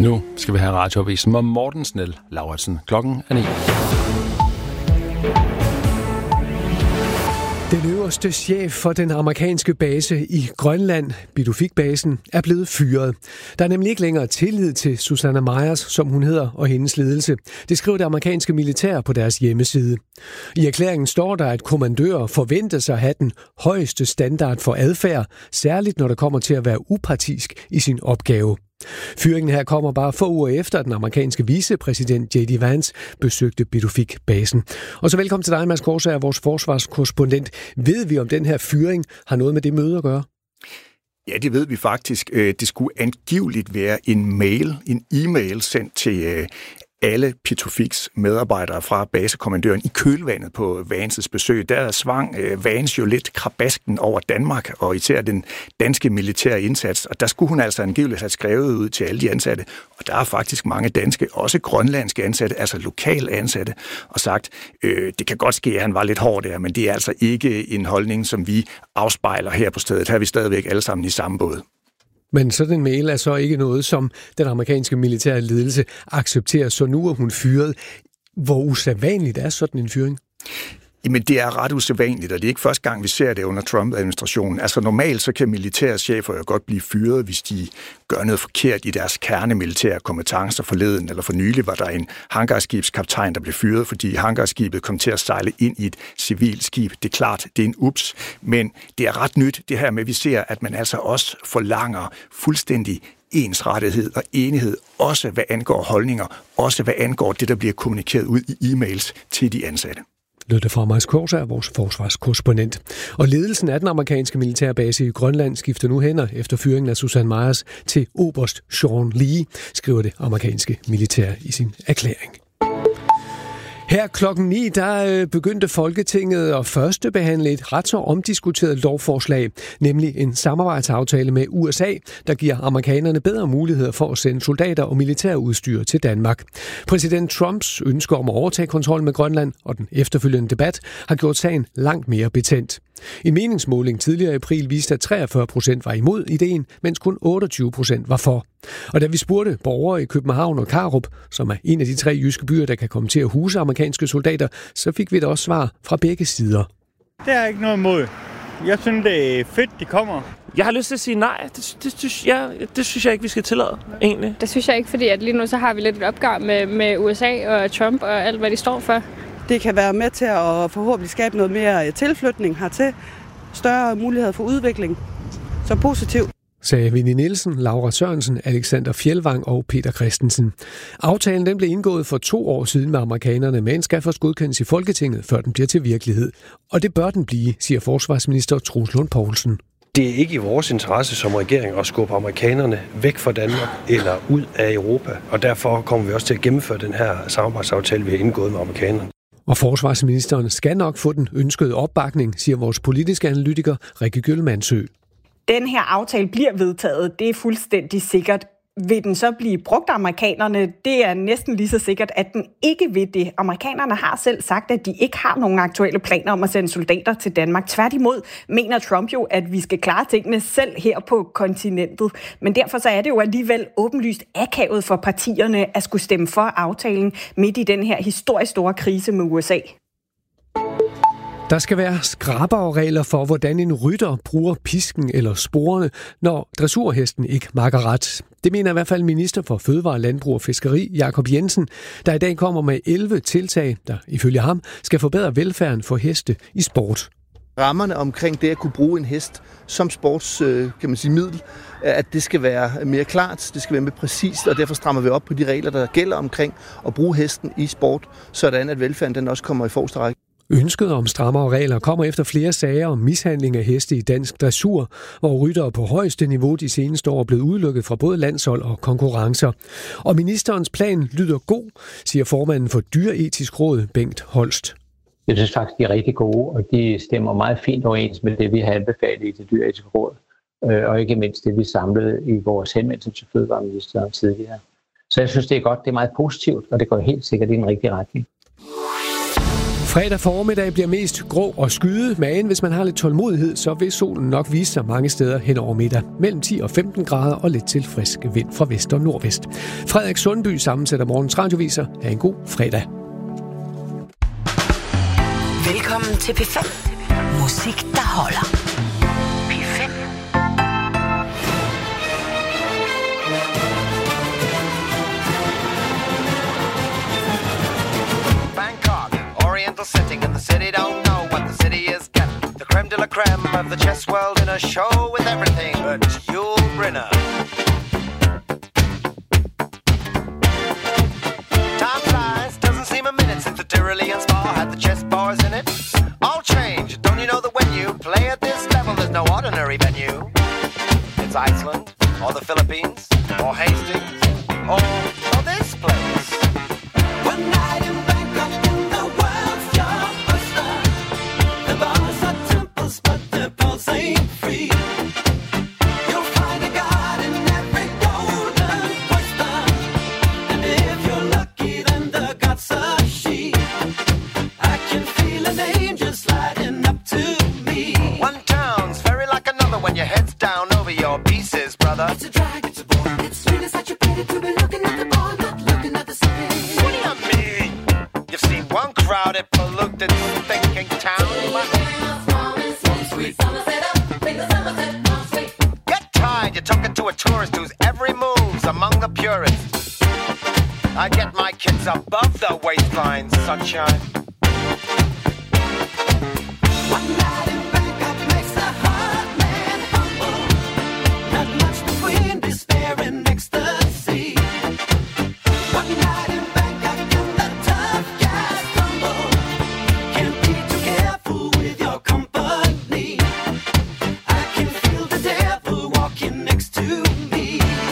Nu skal vi have radioavisen med Morten Snell Lauritsen. Klokken er 9. Den øverste chef for den amerikanske base i Grønland, Pituffik-basen, er blevet fyret. Der er nemlig ikke længere tillid til Susanna Myers, som hun hedder, og hendes ledelse. Det skriver det amerikanske militær på deres hjemmeside. I erklæringen står der, at kommandører forventes at have den højeste standard for adfærd, særligt når det kommer til at være upartisk i sin opgave. Fyringen her kommer bare få uger efter, at den amerikanske vicepræsident J.D. Vance besøgte Pituffik-basen. Og så velkommen til dig, Mads Korsager, vores forsvarskorrespondent. Ved vi, om den her fyring har noget med det møde at gøre? Ja, det ved vi faktisk. Det skulle angiveligt være en e-mail sendt til alle Pituffiks medarbejdere fra basekommandøren i kølvandet på Vances besøg. Der svang Vance jo lidt krabasken over Danmark, og især den danske militære indsats. Og der skulle hun altså angiveligt have skrevet ud til alle de ansatte. Og der er faktisk mange danske, også grønlandske ansatte, altså lokale ansatte, og sagt, det kan godt ske, at han var lidt hård der, men det er altså ikke en holdning, som vi afspejler her på stedet. Her er vi stadigvæk alle sammen i samme båd. Men sådan en mail er så ikke noget, som den amerikanske militære ledelse accepterer, så nu er hun fyret. Hvor usædvanligt er sådan en fyring? Jamen, det er ret usædvanligt, og det er ikke første gang, vi ser det under Trump-administrationen. Altså normalt så kan militære chefer jo godt blive fyret, hvis de gør noget forkert i deres kernemilitære kompetencer. Forleden eller for nylig var der en hangarskibskaptajn, der blev fyret, fordi hangarskibet kom til at sejle ind i et civilt skib. Det er klart, det er en ups, men det er ret nyt det her med, at vi ser, at man altså også forlanger fuldstændig ensrettighed og enighed, også hvad angår holdninger, også hvad angår det, der bliver kommunikeret ud i e-mails til de ansatte. Lød det fra Mads Korsager, vores forsvarskorrespondent. Og ledelsen af den amerikanske militærbase i Grønland skifter nu hænder efter fyringen af Susan Myers til oberst Sean Lee, skriver det amerikanske militær i sin erklæring. Her klokken 9, der begyndte Folketinget at førstebehandle et ret så omdiskuteret lovforslag, nemlig en samarbejdsaftale med USA, der giver amerikanerne bedre muligheder for at sende soldater og militærudstyr til Danmark. Præsident Trumps ønske om at overtage kontrol med Grønland og den efterfølgende debat har gjort sagen langt mere betændt. En meningsmåling tidligere i april viste, at 43% var imod ideen, mens kun 28% var for. Og da vi spurgte borgere i København og Karup, som er en af de 3 jyske byer, der kan komme til at huse amerikanske soldater, så fik vi da også svar fra begge sider. Det er ikke noget imod. Jeg synes, det er fedt, de kommer. Jeg har lyst til at sige nej. Det synes jeg ikke, vi skal tillade, egentlig. Det synes jeg ikke, fordi at lige nu så har vi lidt et opgør med USA og Trump og alt, hvad de står for. Det kan være med til at forhåbentlig skabe noget mere tilflytning hertil. Større mulighed for udvikling. Så positivt. Sagde Winnie Nielsen, Laura Sørensen, Alexander Fjeldvang og Peter Christensen. Aftalen den blev indgået for 2 år siden med amerikanerne, men skal først godkendes i Folketinget, før den bliver til virkelighed. Og det bør den blive, siger forsvarsminister Troels Lund Poulsen. Det er ikke i vores interesse som regering at skubbe amerikanerne væk fra Danmark eller ud af Europa, og derfor kommer vi også til at gennemføre den her samarbejdsaftale, vi har indgået med amerikanerne. Og forsvarsministeren skal nok få den ønskede opbakning, siger vores politiske analytiker Rikke Gjølmandsø. Den her aftale bliver vedtaget, det er fuldstændig sikkert. Vil den så blive brugt af amerikanerne? Det er næsten lige så sikkert, at den ikke vil det. Amerikanerne har selv sagt, at de ikke har nogen aktuelle planer om at sende soldater til Danmark. Tværtimod mener Trump jo, at vi skal klare tingene selv her på kontinentet. Men derfor så er det jo alligevel åbenlyst akavet for partierne at skulle stemme for aftalen midt i den her historisk store krise med USA. Der skal være skrappere regler for, hvordan en rytter bruger pisken eller sporene, når dressurhesten ikke makker ret. Det mener i hvert fald minister for Fødevare, Landbrug og Fiskeri, Jakob Jensen, der i dag kommer med 11 tiltag, der ifølge ham skal forbedre velfærden for heste i sport. Rammerne omkring det at kunne bruge en hest som middel, at det skal være mere klart, det skal være mere præcist, og derfor strammer vi op på de regler, der gælder omkring at bruge hesten i sport, sådan at velfærden den også kommer i forreste række. Ønsket om strammere regler kommer efter flere sager om mishandling af heste i dansk dressur, hvor ryttere på højeste niveau de seneste år er blevet udelukket fra både landshold og konkurrencer. Og ministerens plan lyder god, siger formanden for Dyreetisk Råd, Bengt Holst. Jeg synes faktisk, de er rigtig gode, og de stemmer meget fint overens med det, vi har anbefalet i det Dyreetiske Råd, og ikke mindst det, vi samlede i vores henvendelse til fødevareministeren tidligere. Så jeg synes, det er godt, det er meget positivt, og det går helt sikkert i den rigtige retning. Fredag formiddag bliver mest grå og skyet, men hvis man har lidt tålmodighed, så vil solen nok vise sig mange steder hen over middag. Mellem 10 og 15 grader og lidt til frisk vind fra vest og nordvest. Frederik Sundby sammensætter morgens radioviser. Ha' en god fredag. Velkommen til P5. Musik, der holder. P5. Oriental setting and the city don't know what the city is getting. The creme de la creme of the chess world in a show with everything but Yul Brynner. Time flies, doesn't seem a minute since the Tyrolean spa had the chess bars in it. All change, don't you know that when you play at this level there's no ordinary venue? It's Iceland, or the Philippines, or Hastings, or this place. One night in Bangkok in the world's your oyster. The bars are temples but the pulse ain't free. You'll find a god in every golden oyster. And if you're lucky then the god's a she. I can feel an angel sliding up to me. One town's very like another when your head's down over your pieces, brother. It's a drag, it's a bore. It's sweet as such a pity to be looking at the bar, not looking at the city. What do you mean? You've seen one crowded, polluted, thinking town. Get tired, you're talking to a tourist whose every move's among the purists. I get my kids above the waistline, sunshine. One night in Bangkok makes the heart man humble. Not much between despair and ecstasy. One night in Bangkok and the tough guys tumble. Can't be too careful with your company. I can feel the devil walking next to me.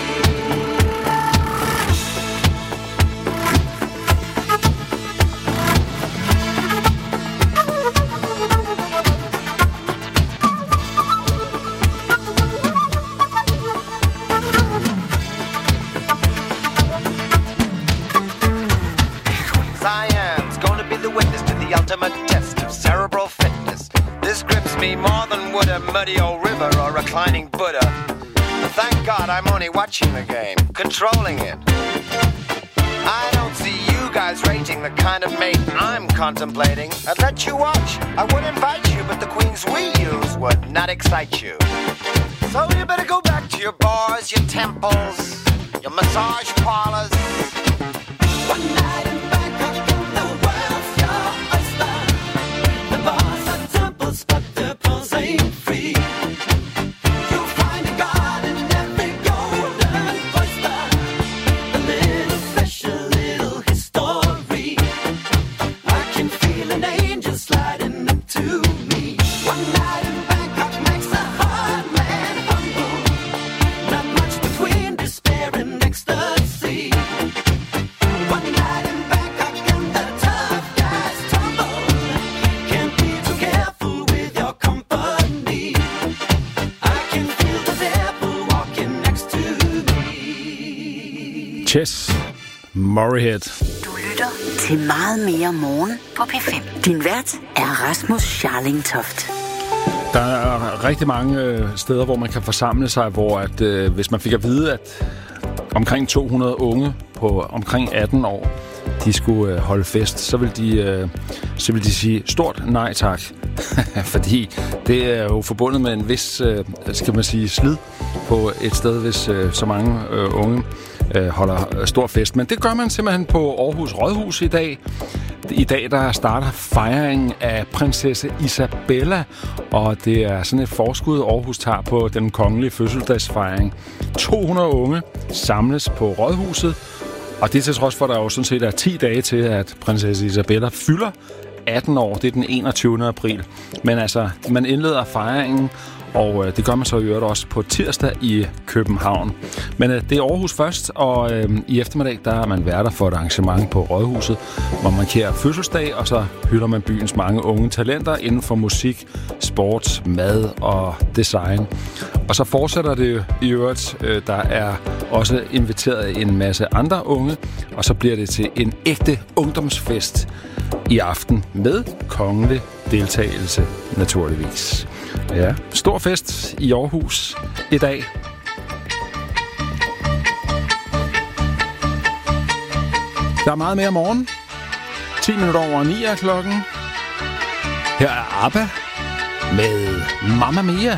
Cyan's gonna be the witness to the ultimate test of cerebral fitness. This grips me more than would a muddy old river or reclining Buddha. But thank God I'm only watching the game, controlling it. I don't see you guys rating the kind of mate I'm contemplating. I'd let you watch, I would invite you, but the queens we use would not excite you. So you better go back to your bars, your temples, your massage parlors. One night in Bangkok in the world's your oyster. The bars are temples, but the pulse ain't free. You'll find a god in every golden oyster. A little special, little history. I can feel an angel sliding up to me. One night in Bangkok makes a hard man humble. Not much between despair and ecstasy. One night in Bangkok and the tough guys tumble. Can't be too careful with your company. I can feel the devil walking next to me. Chess, Morehead. Du lytter til meget mere morgen på P5. Din vært er Rasmus Scharling-Toft. Der er rigtig mange steder, hvor man kan forsamle sig, hvor at, hvis man fik at vide, at omkring 200 unge på omkring 18 år, de skulle holde fest, så vil de sige stort nej tak. Fordi det er jo forbundet med en vis, skal man sige, slid på et sted, hvis så mange unge holder stor fest. Men det gør man simpelthen på Aarhus Rådhus i dag. I dag der starter fejringen af prinsesse Isabella, og det er sådan et forskud, Aarhus tager på den kongelige fødselsdagsfejring. 200 unge samles på Rådhuset, og det er til trods for, at der jo sådan set er 10 dage til, at prinsesse Isabella fylder 18 år. Det er den 21. april. Men altså, man indleder fejringen, og det gør man så i øvrigt også på tirsdag i København. Men det er Aarhus først, og i eftermiddag der er man værter for et arrangement på Rådhuset, hvor man markerer fødselsdag, og så hylder man byens mange unge talenter inden for musik, sport, mad og design. Og så fortsætter det i øvrigt. Der er også inviteret en masse andre unge, og så bliver det til en ægte ungdomsfest. i aften med kongelig deltagelse naturligvis. Ja, stor fest i Aarhus i dag. Der er meget mere morgen. 10 minutter over 9 er klokken. Her er ABBA med Mamma Mia.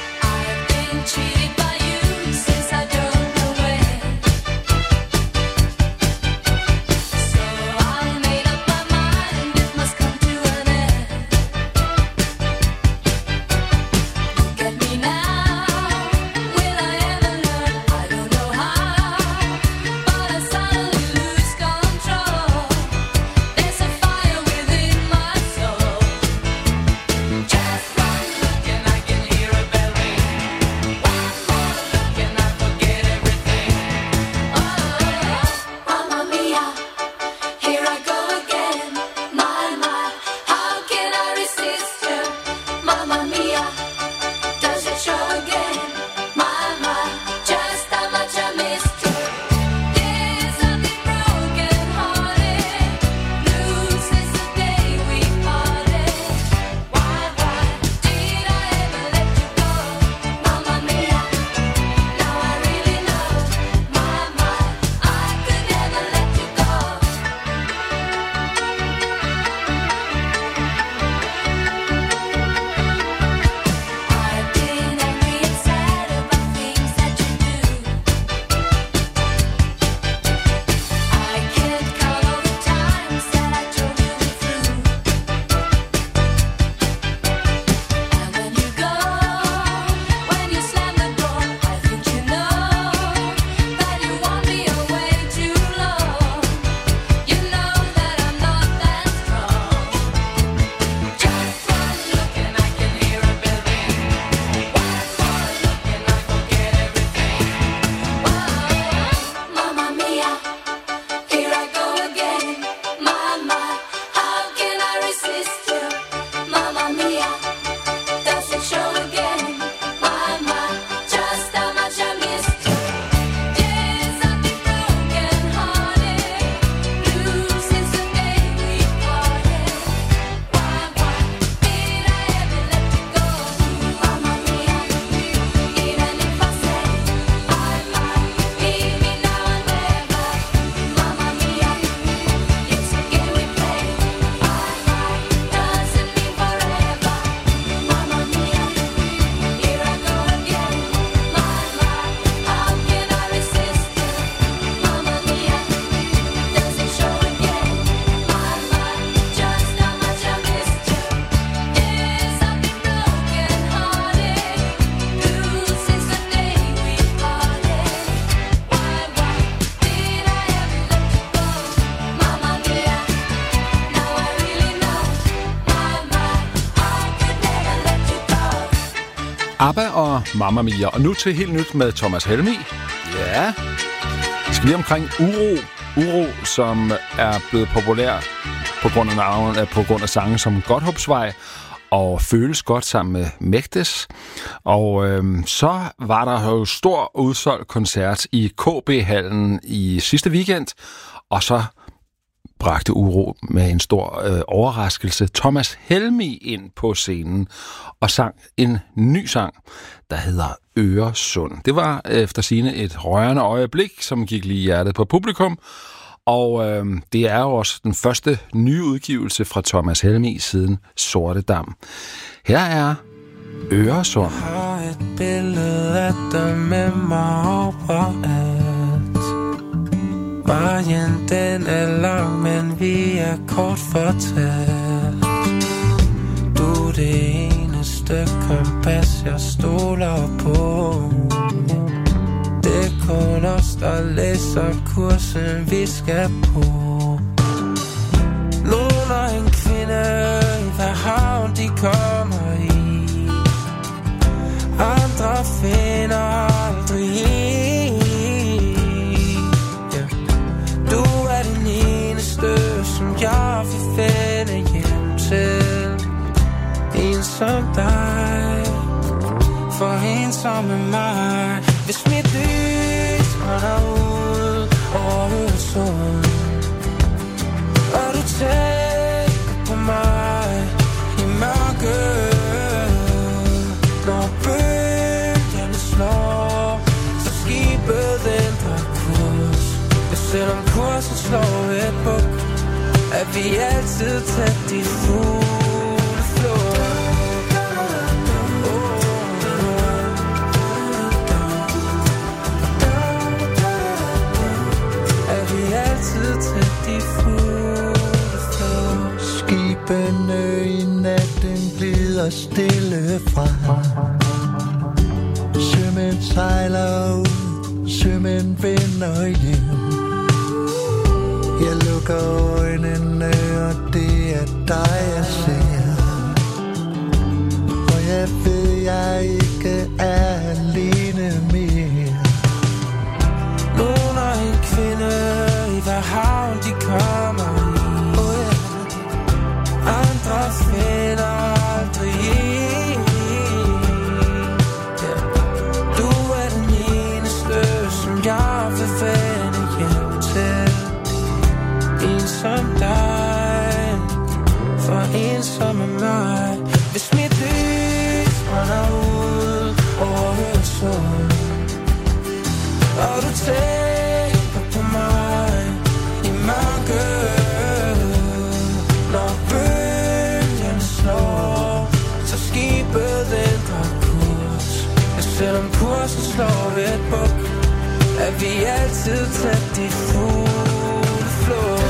ABBA og Mamma Mia. Og nu til helt nyt med Thomas Helmig. Ja. Vi skal lige omkring Uro. Uro, som er blevet populær på grund af sange som Godthåbsvej og Føles godt sammen med Mægtes. Og så var der jo stor udsolgt koncert i KB-hallen i sidste weekend. Og så bragte Uro med en stor overraskelse Thomas Helmig ind på scenen og sang en ny sang, der hedder Øresund. Det var efter sigende et rørende øjeblik, som gik lige i hjertet på publikum, og det er jo også den første nye udgivelse fra Thomas Helmig siden Sorte Dam. Her er Øresund. Jeg har et billede af dig med mig overalt. Vejen den er lang, men vi er kort fortalt. Du er det eneste kompas, jeg stoler på. Det er kun os, der læser kursen, vi skal på. Nogen er en kvinde, hvad havn de kommer i. Andre finder aldrig en. Du er den eneste, som jeg vil finde hjem til. En som dig, for en som er mig. Hvis mit lys brænder ud over Øresund, og du tager selvom kursen slår et buk, er vi altid tæt i fugleflug. Er vi altid tæt i fugleflug. Skibene i natten glider stille fra. Sømænd sejler ud, sømænd vender hjem. Jeg lukker øjnene, og det er dig, jeg ser. Og jeg ved, jeg ikke er alene mere. Nogen og en kvinde i hver havn, de kommer i. Andre finder aldrig en. Du er den eneste, som jeg vil finde hjem til. En som dig, for en som er mig. Hvis mit lys brænder ud over Øresund, og du tænker på mig i mørket, når bølgerne slår, så skibet ændrer kurs. Ja, selvom kursen slår ved et buk, er vi altid tæt i fugleflug.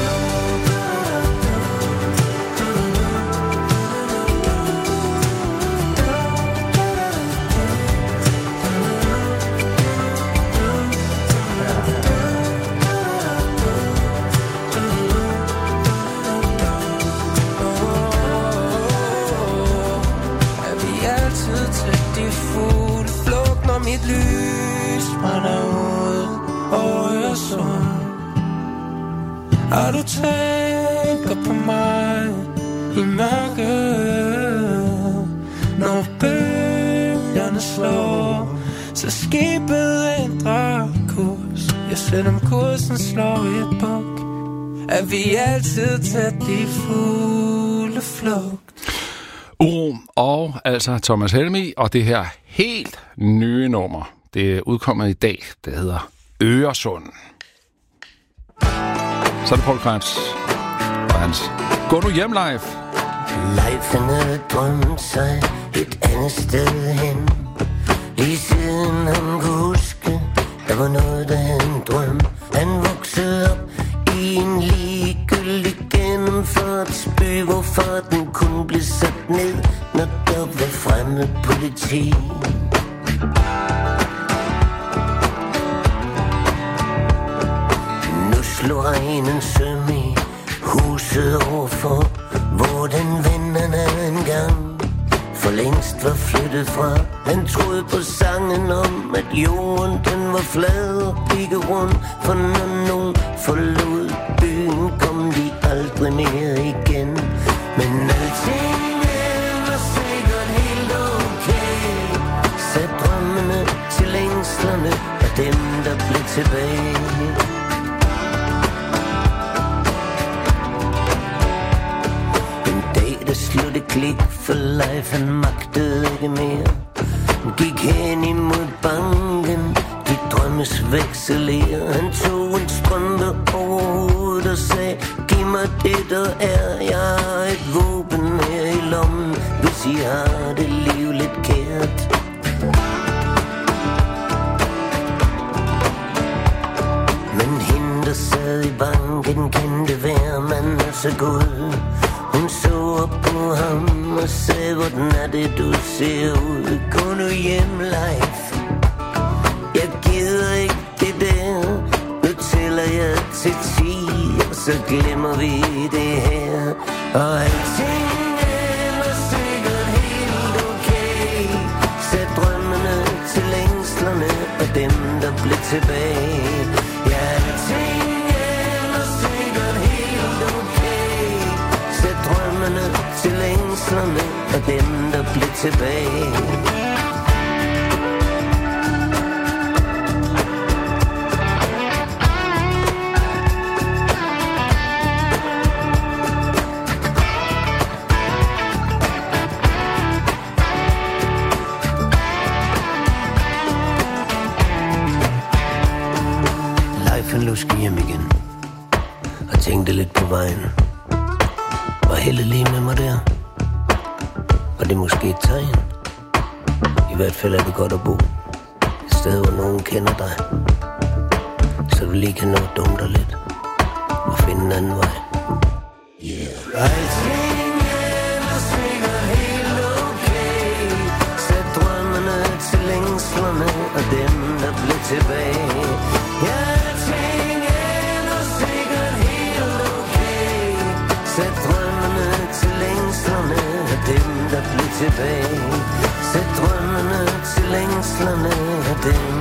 Mit lys brænder ud over Øresund, og du tænker på mig i mørket. Når bølgerne slår, så skibet ændrer kurs. Ja, selvom kursen slår et buk, er vi altid tæt i fugleflugt. Uro og altså Thomas Helmig og det her helt nye nummer. Det er udkommet i dag. Det hedder Øresund. Så er det Paul Krebs og hans Gå nu hjem live. Leif havde drømt sig et andet sted hen. Lige siden han kunne huske, der var noget, der han drøm. Han voksede op i en ligegyldig gennemført by, hvor farten kun blev sat ned, når der var fremmed politi. Nu slog regnen søm i huset overfor, hvor den vennerne engang for længst var flyttet fra. Han troede på sangen om, at jorden den var flad og kigge rundt, for når nogen forlod byen, kom de aldrig mere igen. Men alting var sikkert helt okay. Sæt drømmene til længslerne af dem, der blev tilbage. Der slog det klik, for Leif han magtede ikke mere. Han gik hen imod banken, de drømmes vekselerer. Han tog en strømpe over hovedet og sagde, giv mig det der er. Jeg har et våben her i lommen, hvis I har det liv lidt kært. Men hende der sad i banken kendte hver mand er så god. Hun så op på ham og sagde, hvordan er det du ser ud? Gå nu hjem, Leif. Jeg gider ikke det der. Nu tæller jeg til 10, og så glemmer vi det her. Og alting er sikkert helt okay. Sæt drømmene til længslerne og dem, der blev tilbage. Ja, alting er sikkert helt okay. Sæt drømmene til længslerne og dem, der blev tilbage. han luske hjem igen. Og tænkte lidt på vejen. Var Helle lige med mig der? Var det måske et tegn? I hvert fald er det godt at bo et sted, hvor nogen kender dig, så du lige kan nå at dumme dig lidt og finde en anden vej. Alting ellers svinger helt okay. Sæt drømmene til længslerne og dem, der blev tilbage. Ja, alting ellers sikkert helt okay. Sæt drømmene til længslerne og dem, der blev tilbage. Sæt drømmene til længslerne og dem,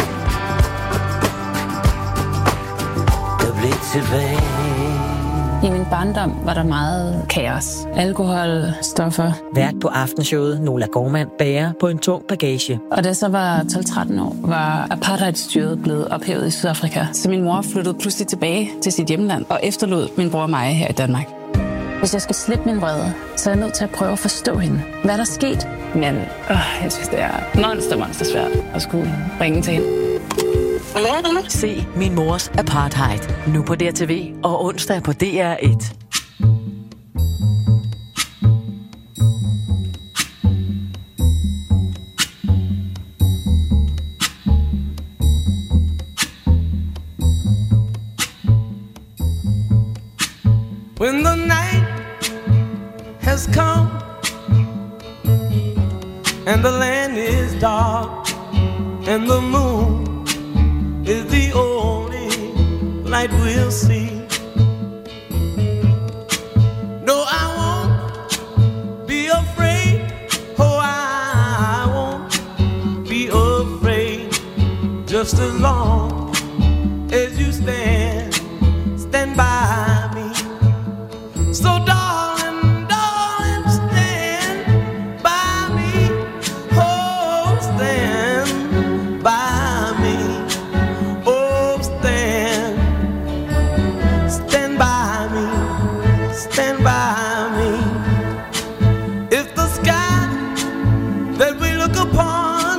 der blev tilbage. I min barndom var der meget kaos. Alkohol, stoffer. Vært på aftenshowet Nola Gormand bærer på en tung bagage. Og da jeg så var 12-13 år, var apartheidstyret blevet ophævet i Sydafrika. Så min mor flyttede pludselig tilbage til sit hjemland og efterlod min bror og mig her i Danmark. Hvis jeg skal slippe min vrede, så er jeg nødt til at prøve at forstå hende. Hvad er der sket? Men jeg synes, det er monster svært at skulle ringe til hende. Se Min Mors Apartheid. Nu på DRTV og onsdag på DR1. When the night has come and the land is dark and the moon is the only light we'll see. No, I won't be afraid. Oh, I won't be afraid. Just as long as you stand by me. So darling, darling, stand by me. Oh, stand by me. Oh, stand by me. Stand by me. If the sky that we look upon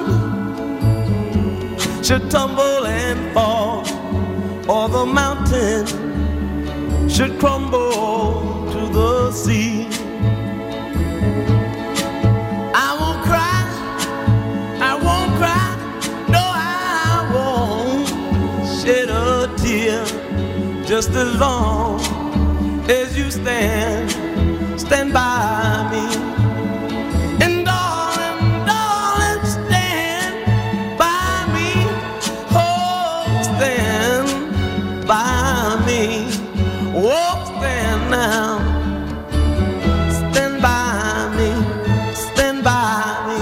should tumble and fall, or the mountain should crumble to the sea, I won't cry, no, I won't shed a tear. Just as long as you stand by me. And darling, darling, stand by me. Oh, stand by me. Oh, stand now. Stand by me. Stand by me.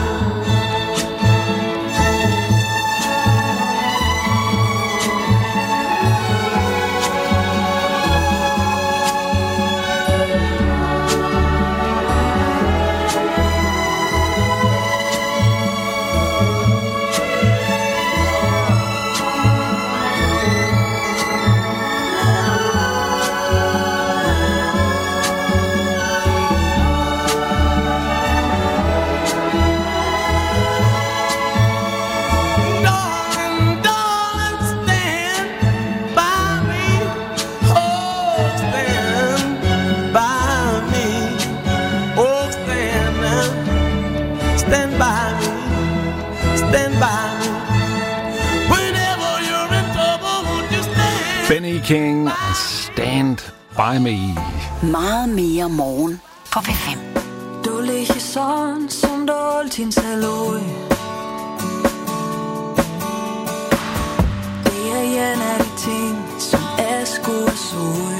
Benny King, Stand By Me. Meget mere morgen på P5. Du ligger sådan, som du altid saløj. Det er en af de ting, som er sgu og søj.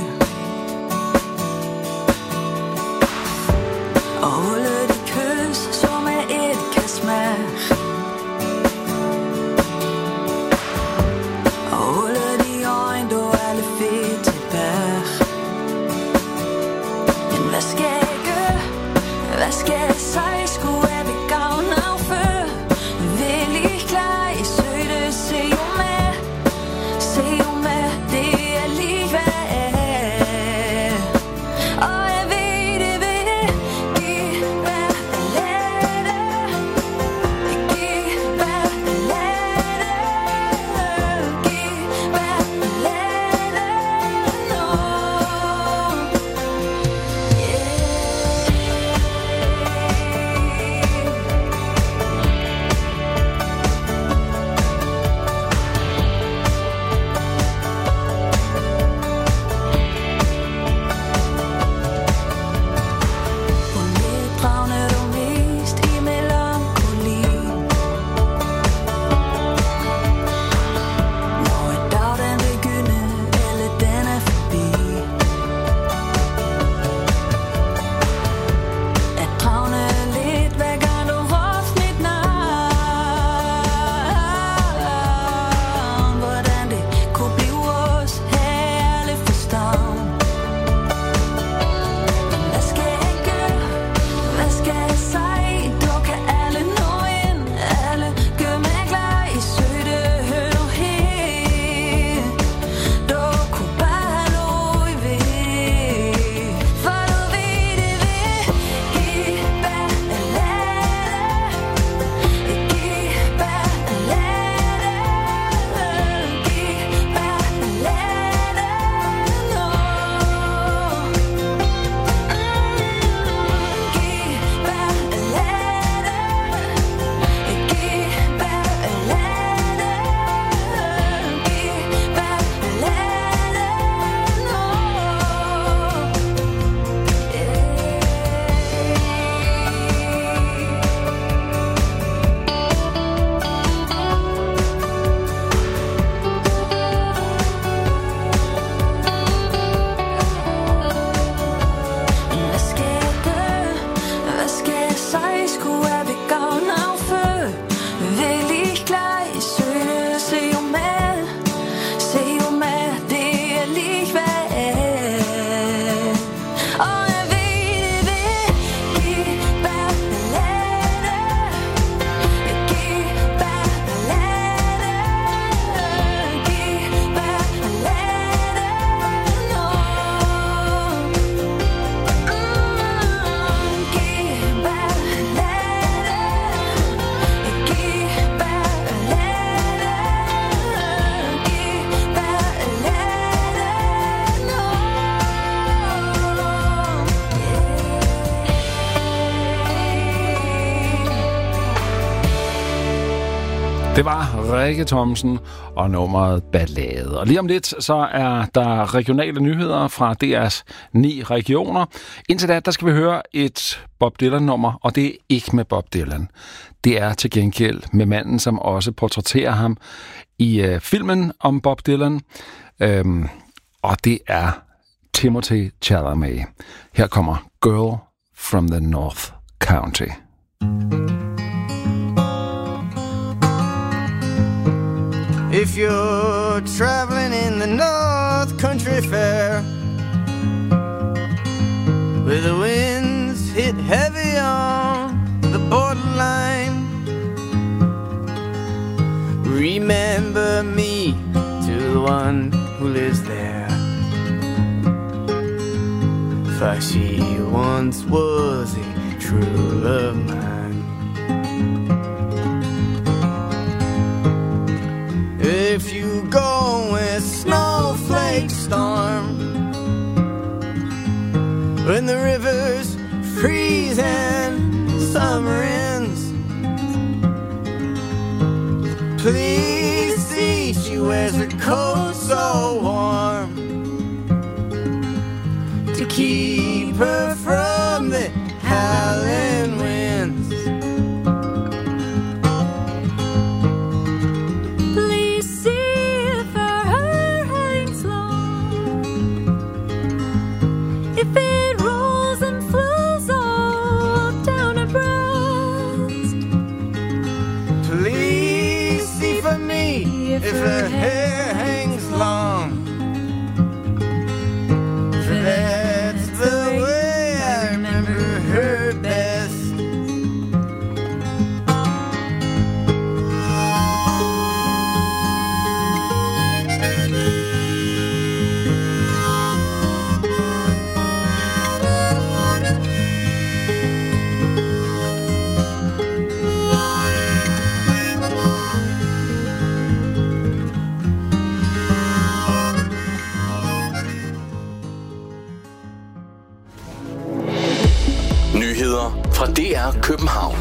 Og holde de kys, som er et kan smag. Og holde de øjne, du er lidt fedt tilbage. Men hvad skal jeg gøre? Hvad skal jeg sige? Skulle jeg begavne af før? Det var Rikke Thomsen og nummeret Ballade. Og lige om lidt, så er der regionale nyheder fra DR's 9 regioner. Indtil da, der skal vi høre et Bob Dylan-nummer, og det er ikke med Bob Dylan. Det er til gengæld med manden, som også portrætterer ham i filmen om Bob Dylan. Og det er Timothy Chalamet. Her kommer Girl from the North County. If you're traveling in the North Country Fair, where the winds hit heavy on the borderline, remember me to the one who lives there, for she once was a true love mine. If you go where snowflakes storm, when the rivers freeze and summer ends, please see she wears her coat so warm to keep her from the howling winds. If it rolls and flows all down her breast, please see for me if her hair hangs long, for that's the way I remember her best. Fra DR København.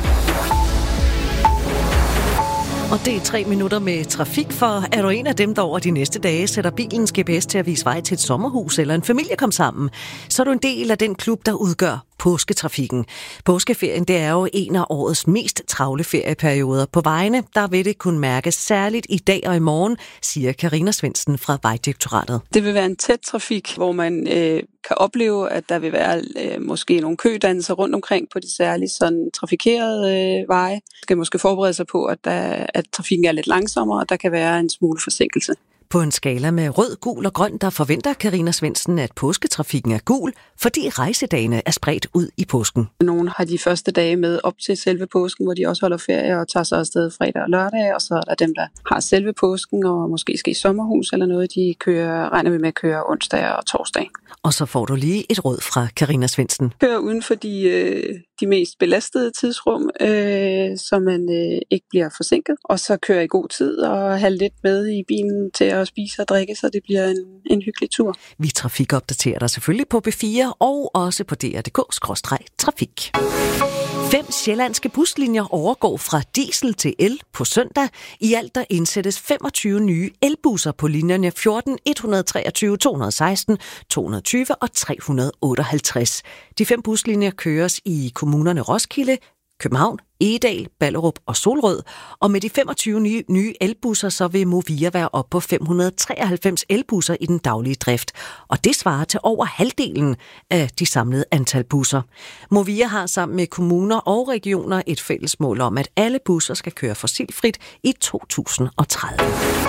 Og det er 3 minutter med trafik, for er du en af dem, der over de næste dage sætter bilens GPS til at vise vej til et sommerhus eller en familie kom sammen, så er du en del af den klub, der udgør påsketrafikken. Påskeferien, det er jo en af årets mest travle ferieperioder. På vejene, der vil det kunne mærkes særligt i dag og i morgen, siger Karina Svendsen fra Vejdirektoratet. Det vil være en tæt trafik, hvor man kan opleve, at der vil være måske nogle kødannelser rundt omkring på de særligt sådan trafikerede veje. Man skal måske forberede sig på, at trafikken er lidt langsommere, og der kan være en smule forsinkelse. På en skala med rød, gul og grøn, der forventer Karina Svendsen, at påsketrafikken er gul, fordi rejsedagene er spredt ud i påsken. Nogle har de første dage med op til selve påsken, hvor de også holder ferie og tager sig afsted fredag og lørdag, og så er der dem, der har selve påsken og måske skal i sommerhus eller noget, de regner vi med at køre onsdag og torsdag. Og så får du lige et råd fra Karina Svendsen. Kør uden for de mest belastede tidsrum, så man ikke bliver forsinket. Og så kør i god tid og have lidt med i bilen til at spise og drikke, så det bliver en hyggelig tur. Vi trafikopdaterer dig selvfølgelig på B4 og også på dr.dk/trafik. 5 sjællandske buslinjer overgår fra diesel til el på søndag. I alt der indsættes 25 nye elbusser på linjerne 14, 123, 216, 220 og 358. De 5 buslinjer køres i kommunerne Roskilde, København, Egedal, Ballerup og Solrød. Og med de 25 nye elbusser, så vil Movia være op på 593 elbusser i den daglige drift. Og det svarer til over halvdelen af de samlede antal busser. Movia har sammen med kommuner og regioner et fælles mål om, at alle busser skal køre fossilfrit i 2030.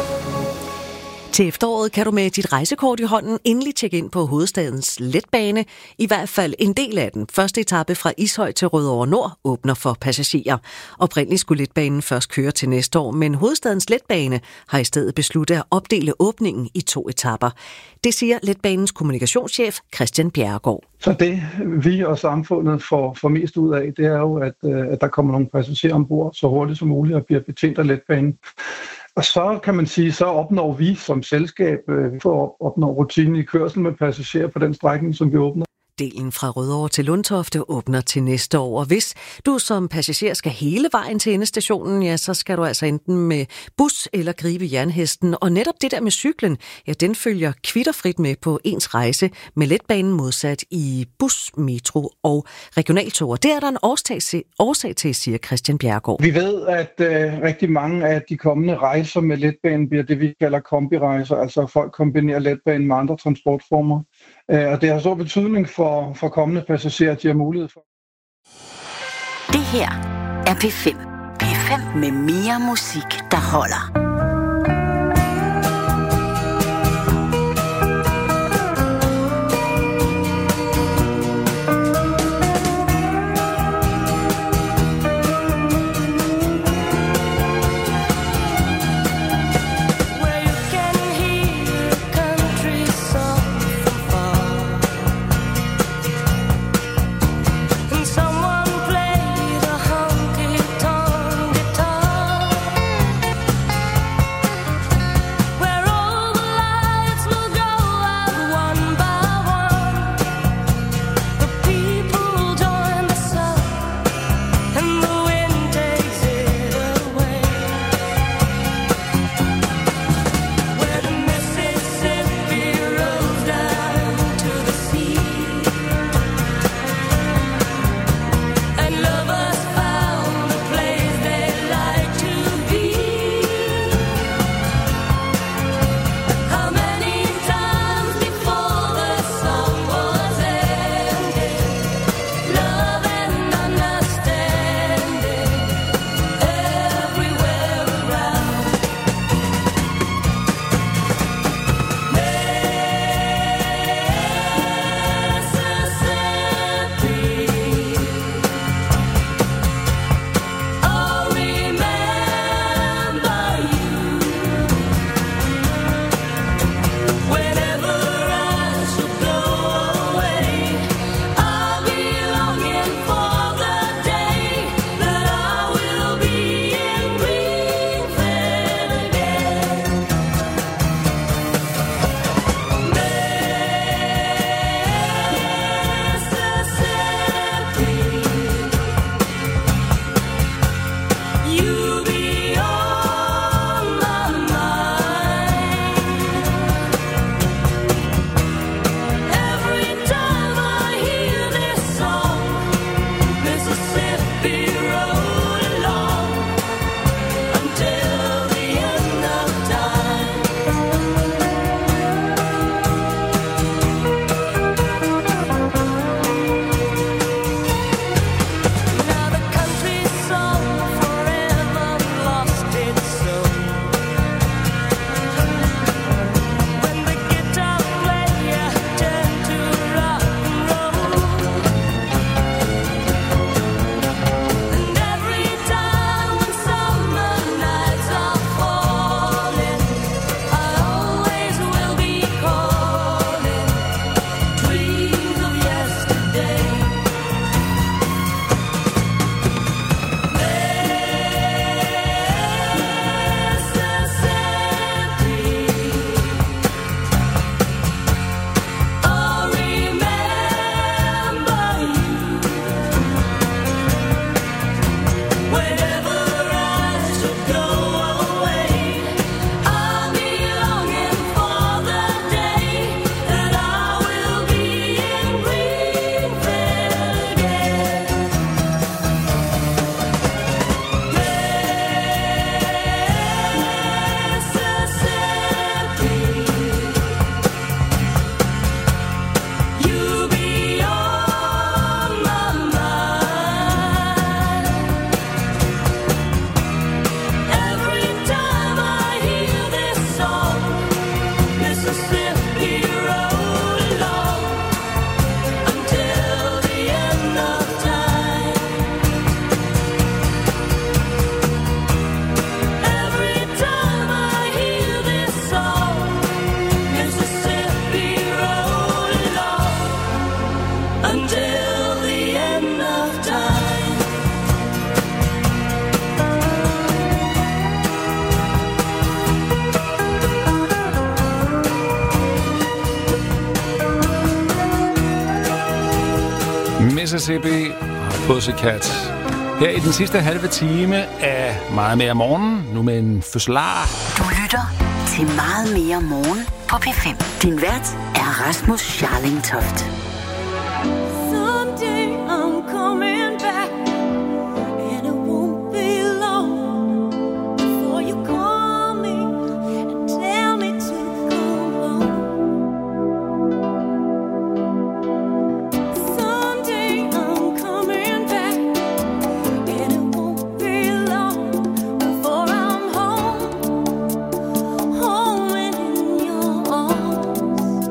Til efteråret kan du med dit rejsekort i hånden endelig tjekke ind på hovedstadens letbane. I hvert fald en del af den. Første etape fra Ishøj til Rødovre Nord åbner for passagerer. Oprindeligt skulle letbanen først køre til næste år, men hovedstadens letbane har i stedet besluttet at opdele åbningen i 2 etaper. Det siger letbanens kommunikationschef Christian Bjerregaard. Så det vi og samfundet får mest ud af, det er jo, at der kommer nogle passagerer ombord så hurtigt som muligt og bliver betjent af letbanen. Og så kan man sige, så opnår vi som selskab for at opnå rutinen i kørsel med passagerer på den strækning, som vi åbner. Delen fra Rødovre til Lundtofte åbner til næste år, og hvis du som passager skal hele vejen til endestationen, ja, så skal du altså enten med bus eller gribe jernhesten. Og netop det der med cyklen, ja, den følger kvitterfrit med på ens rejse med letbanen modsat i bus, metro og regionaltog. Det er der en årsag til, siger Christian Bjerregaard. Vi ved, at rigtig mange af de kommende rejser med letbanen bliver det, vi kalder kombirejser, altså folk kombinerer letbanen med andre transportformer. Og det har stor betydning for kommende passagerer, at de har mulighed for. Det her er P5. P5 med mere musik, der holder. Mississippi og Pussycat. Her i den sidste halve time af Meget Mere Morgen, nu med en fødselar. Du lytter til Meget Mere Morgen på P5. Din vært er Rasmus Scharling-Toft. Someday I'm coming back, and it won't be long before you call me and tell me to come home. Someday I'm coming back, and it won't be long before I'm home, home and in your arms.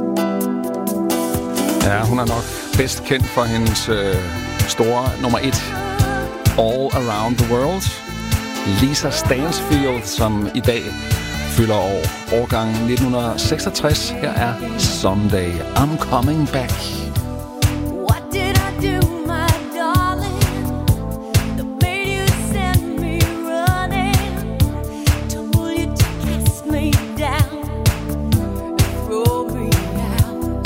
Ja, hun er nok bedst kendt for hendes store nummer 1, All Around the World. Lisa Stansfield, som i dag fylder år. Årgang 1966. Her er Someday I'm Coming Back. What did I do, my darling, that made you send me running? Told you to kiss me down and throw me out.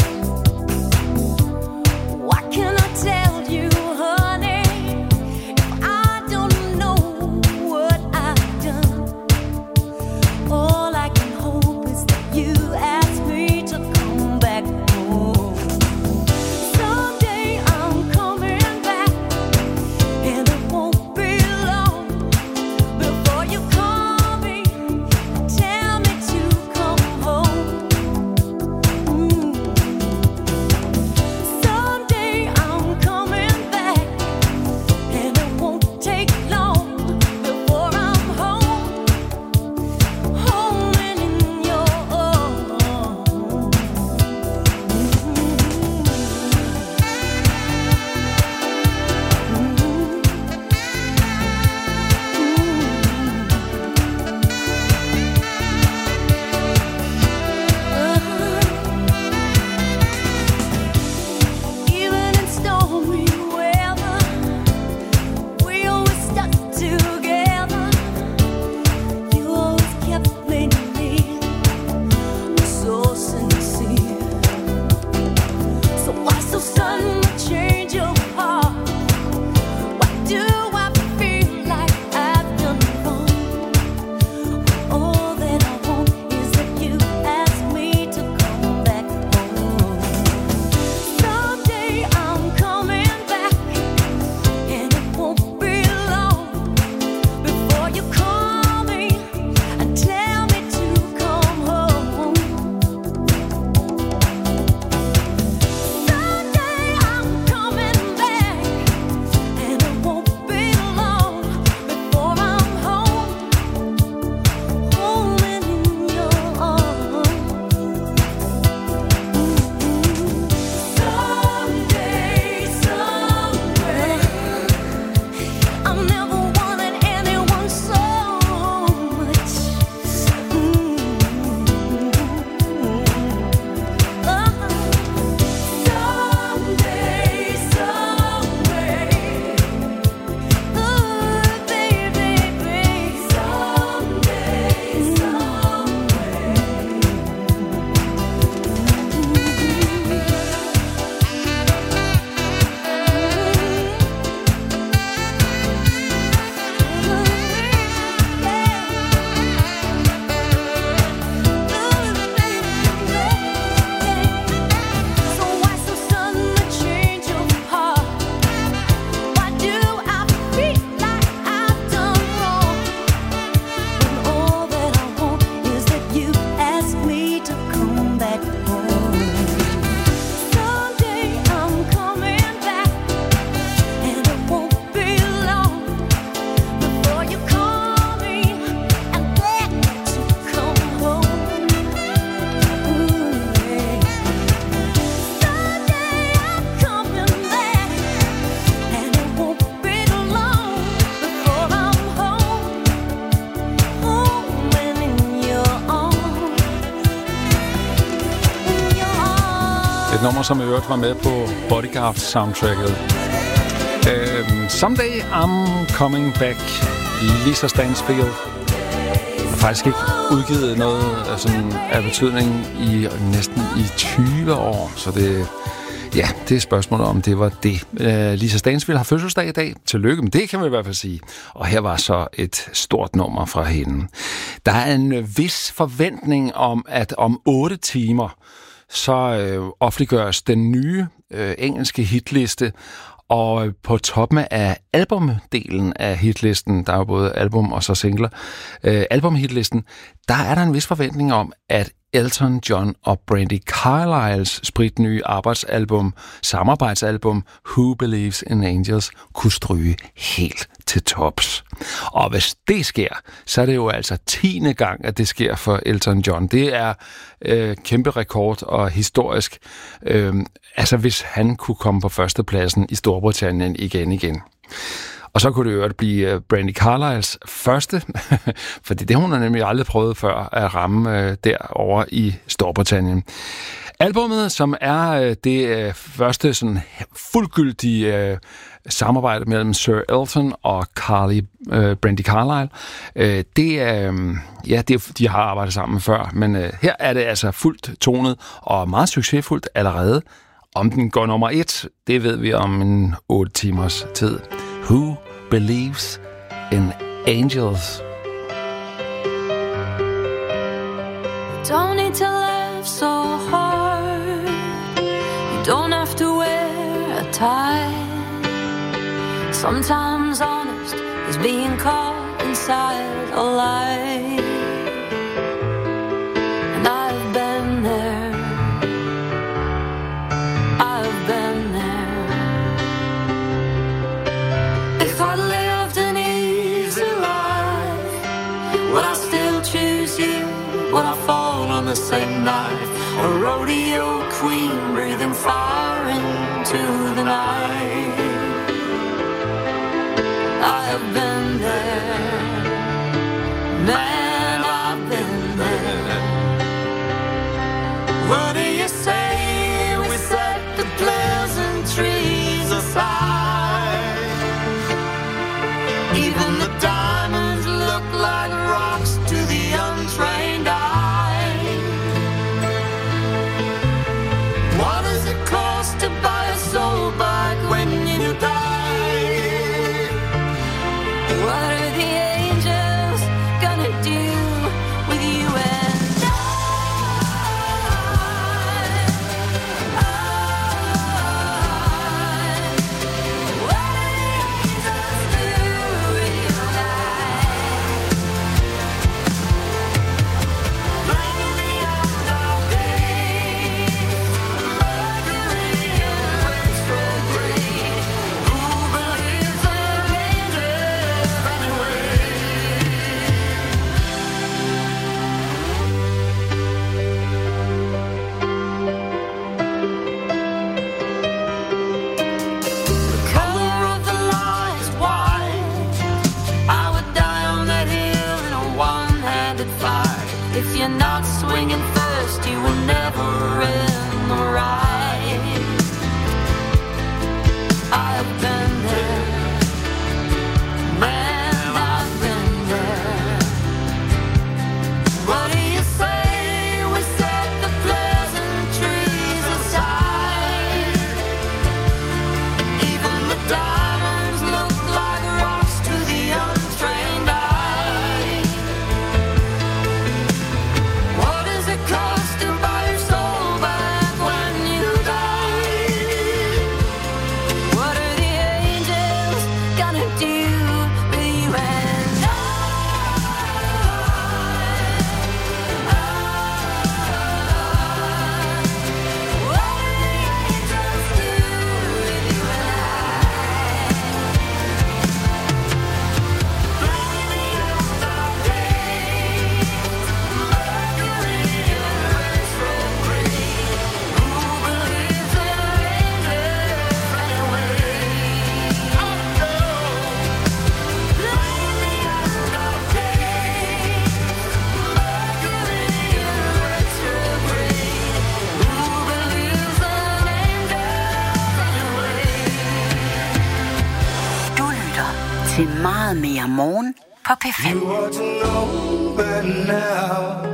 What can I tell you, honey, if I don't know what I've done? All I can hope is that you ask me to come back home. Someday I'm coming back, and it won't be long before you call me and tell me to come home. Someday I'm coming back, and it won't take long before I'm home, home and in your arms. Even in stormy weather, we always stuck together. You always kept me near, so sincere. So why so sudden a change of heart? Why do I feel like I've done wrong? All that I want is that you ask me to come back home. Someday I'm coming back, and it won't be long before you call me and tell me to come home. Someday I'm coming back, and it won't be long before I'm home, home and in your arms. Someday, I've never wanted anyone so much. Someday, baby, So why so sudden a change of heart? Why do I feel like I've done wrong? When all that I want is that you ask me to come back home. Someday I'm coming back, and it won't be long before you call me and beg to come home. Someday I'm coming back, and it won't be long before I'm home, home and in your arms, in your arms. Et nummer, som i øvrigt var med på Bodyguard-soundtracket. Someday I'm Coming Back. Lisa Stansfield har faktisk ikke udgivet noget af betydning i næsten 20 år, så det Ja, det er spørgsmålet om det var det. Lisa Stansfield har fødselsdag i dag. Tillykke med det, kan man i hvert fald sige. Og her var så et stort nummer fra hende. Der er en vis forventning om, at om 8 timer, så offentliggøres den nye engelske hitliste. Og på toppen af albumdelen af hitlisten, der er jo både album og så singler, albumhitlisten, der er der en vis forventning om, at Elton John og Brandi Carlisles spritnye samarbejdsalbum Who Believes in Angels kunne stryge helt til tops. Og hvis det sker, så er det jo altså 10. gang, at det sker for Elton John. Det er kæmpe rekord og historisk. Altså hvis han kunne komme på førstepladsen i Storbritannien igen. Og så kunne det jo blive Brandi Carlisles første, fordi det hun har nemlig aldrig prøvet før at ramme derovre i Storbritannien. Albummet, som er det første sådan fuldgyldige samarbejde mellem Sir Elton og Brandi Carlile, de har arbejdet sammen før, men her er det altså fuldt tonet og meget succesfuldt allerede. Om den går nummer 1, det ved vi om en 8 timers tid. Who believes in angels? Don't need to laugh so hard. You don't have to wear a tie. Sometimes honest is being caught inside a lie. And I've been there. I've been there. If I lived an easy life, would I still choose you? Would I fall on the same knife? A rodeo queen breathing fire into the night. I have been there, man, I've been there. What do you say we set the pleasantries aside? Even the diamonds look like rocks to the untrained eye. What does it cost to buy a soul back when you die? What are the angels gonna do with you and I? What are the angels do with you and I? Bring the end of days, Mercury and retrograde. Who believes in angels anyway? The color of the light is white. I would die on that hill in a one-handed fight. If you're not swinging first, you will never end the ride. I've been there, man, I've been there. What do you say we set the pleasantries aside? Even the diamonds look like rocks to the untrained eye. What does it cost to buy your soul back when you die? What are the angels gonna do with you and I? What are the angels do with you and I? Bring the end of days, Mercury and retrograde. Who believes in angels anyway? I know. Bring the end of days, Mercury and retrograde. Who believes in angels anyway? Du lytter til Meget Mere Morgen på P5. You ought to know better now.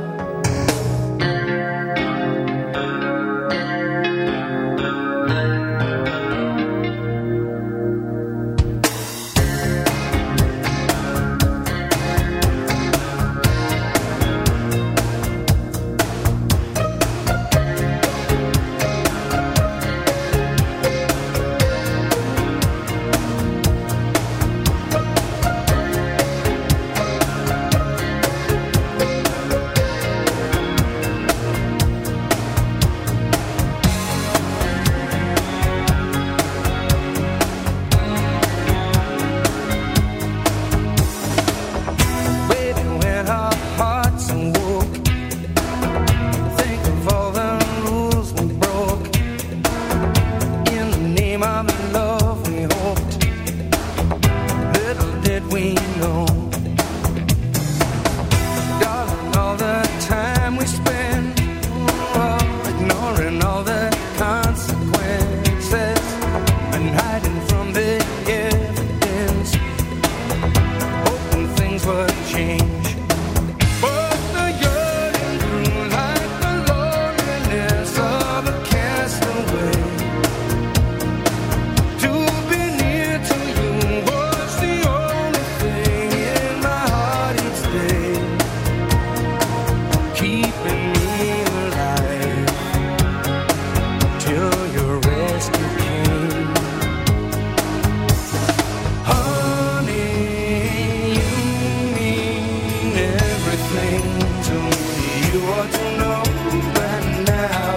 to me. You ought to know that now.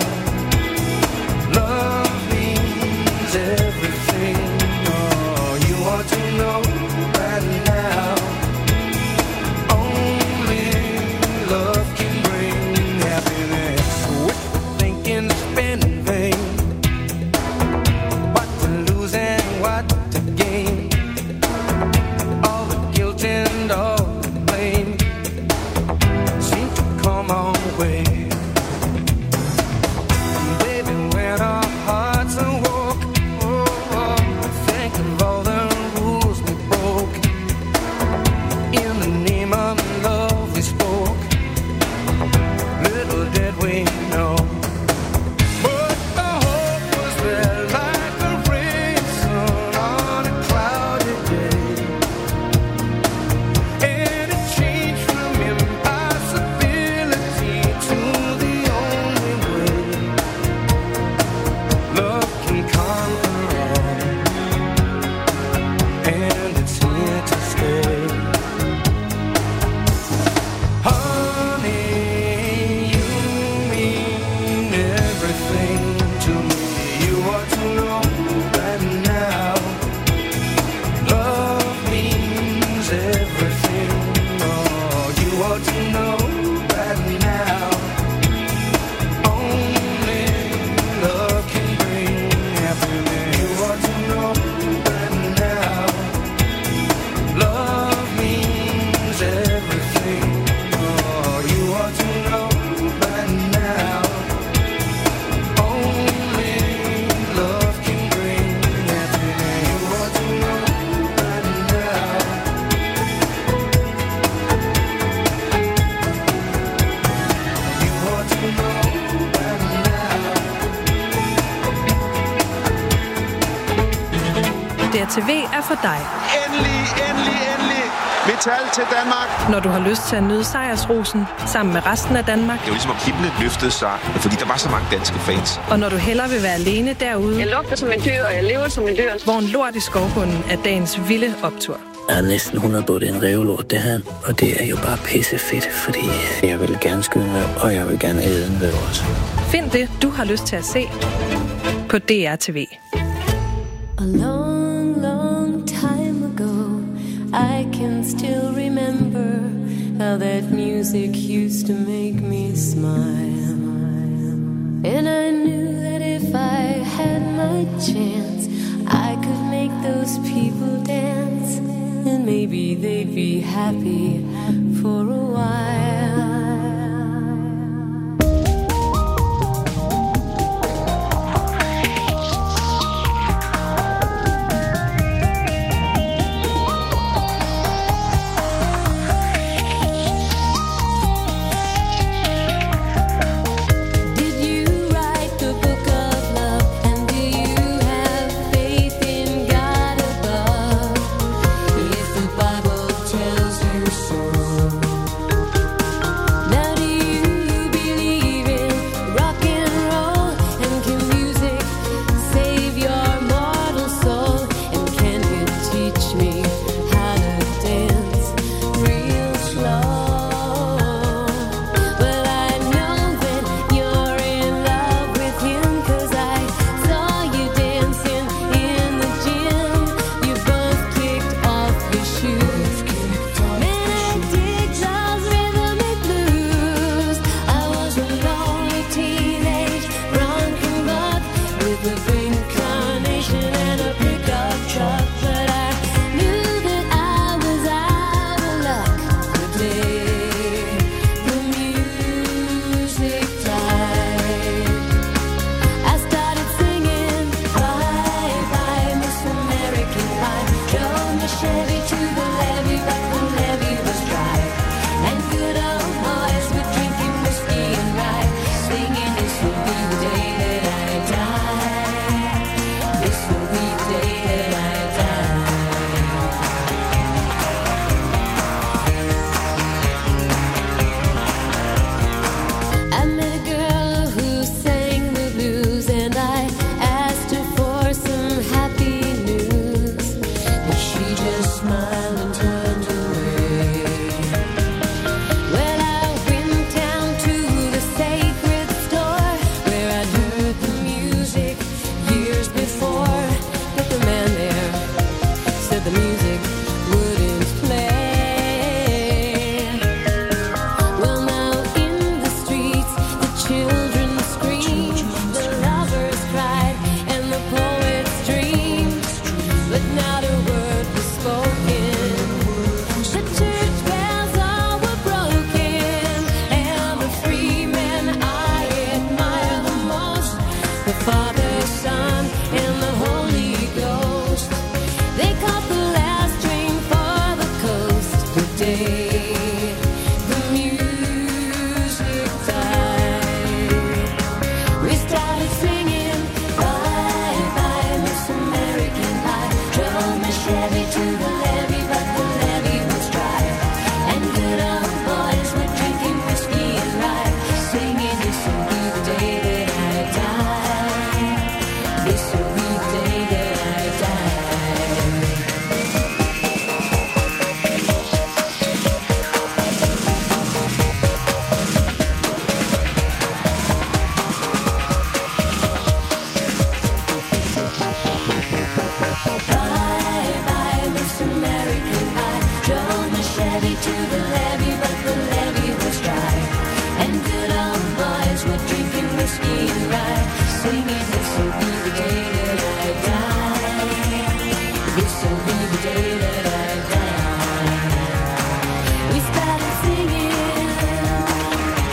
Love means everything. Oh, you ought to know that now. Only love can bring happiness. With thinking to spend in vain. What to lose and what to gain. All the guilt and all the blame seem to come our way. Baby, when our hearts awoke, think of all the rules we broke. In the name of love we spoke. Little did we know. But the hope was there like a ray of sun on a cloudy day. And it changed from impossibility to the only way. Love can conquer all, and it's here to stay. Honey, you mean everything to me. You ought to know that now. Love means everything. Oh, you ought to know that now. Only love can bring happiness. You ought to know that now. Love means everything. Oh, you ought to know that now. Only love can bring happiness. You ought to know that now. You ought to know that now. DRTV er for dig. Endelig metal til Danmark. Når du har lyst til at nyde sejrsrosen sammen med resten af Danmark. Det var ligesom om himlen løftede sig, fordi der var så mange danske fans. Og når du hellere vil være alene derude. Jeg lugter som en dyr, og jeg lever som en dyr. Hvor en lort i skovbunden er dagens vilde optur. Jeg er næsten 100 på, det er en rævelort, det her. Og det er jo bare pissefedt, fordi jeg vil gerne skyde med, og jeg vil gerne æde en ved også. Find det, du har lyst til at se på DRTV. A long, long time ago, I can still remember how that music used to make me smile. And I knew that if I had my chance, I could make those people dance. And maybe they'd be happy for a while.